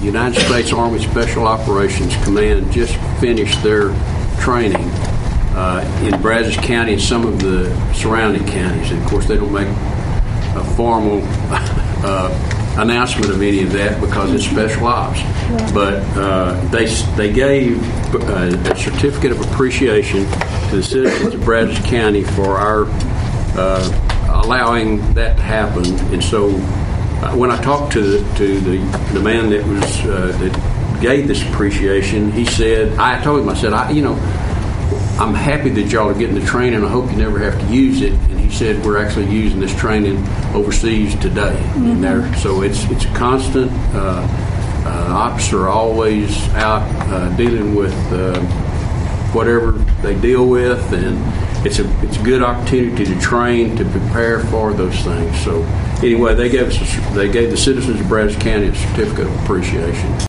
United States Army Special Operations Command just finished their training in Brazos County and some of the surrounding counties. And of course, they don't make a formal announcement of any of that because it's special ops. But they gave a certificate of appreciation to the citizens of Brazos County for our allowing that to happen. And so when I talked to the man that was that gave this appreciation, he said, I told him, I said, I'm happy that y'all are getting the training. I hope you never have to use it. And he said, we're actually using this training overseas today. Mm-hmm. And so it's a constant. Ops are always out dealing with whatever they deal with, and it's a good opportunity to train, to prepare for those things. So anyway, they gave the citizens of Brazos County a certificate of appreciation.